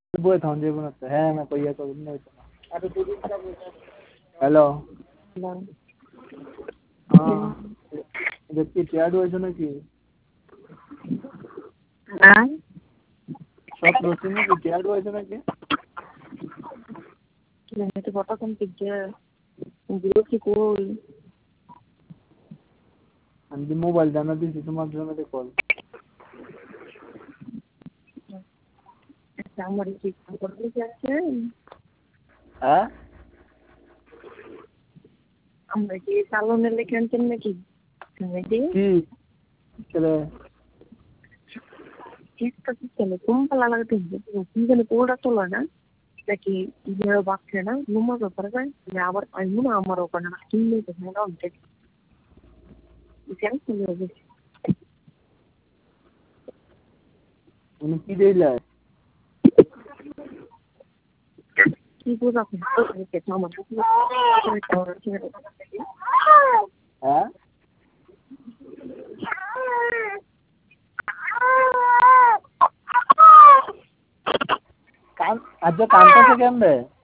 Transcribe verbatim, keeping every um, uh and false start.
বই থাম যে বনা হ্যাঁ না কইয়া তো না হ্যালো হ্যাঁ দেখি চ্যাট হয়েছে নাকি হ্যাঁ সব প্রশ্ন কি চ্যাট হয়েছে নাকি এটা কথা কম কি গুলো কি কই আমি মোবাইল জানা দিছি তোমার জন্য কল আমার কি করতে যাচ্ছে হ্যাঁ আমরা কি সালনের লেখা আনছেন নাকি কি চলে একটা সিস্টেমে কোম্পালা লাগাতে কি জানি কোডটা চলে না নাকি ইমেল বাক্সে না নম্বর ব্যাপারে যায় আবার আমি না আমার ওখানে কিনলে তো মনে হচ্ছে জানি চলে যাবে উনি কি দিলা কি বুঝা করতে আমার হ্যাঁ কান আজ কানটা থেকে আনবে